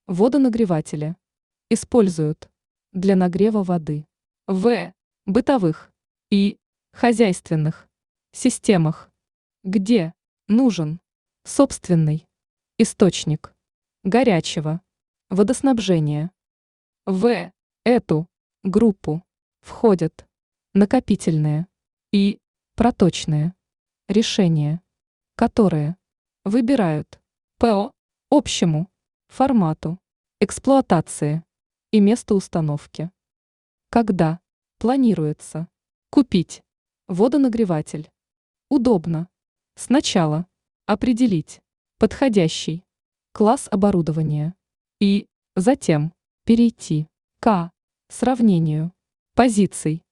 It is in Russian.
Водонагреватели используют для нагрева воды в бытовых и хозяйственных системах, где нужен собственный источник горячего водоснабжения. В эту группу входят накопительные и проточные решения, которые выбирают по общему формату эксплуатации и месту установки. Когда планируется купить водонагреватель, удобно сначала определить подходящий класс оборудования и затем перейти к сравнению позиций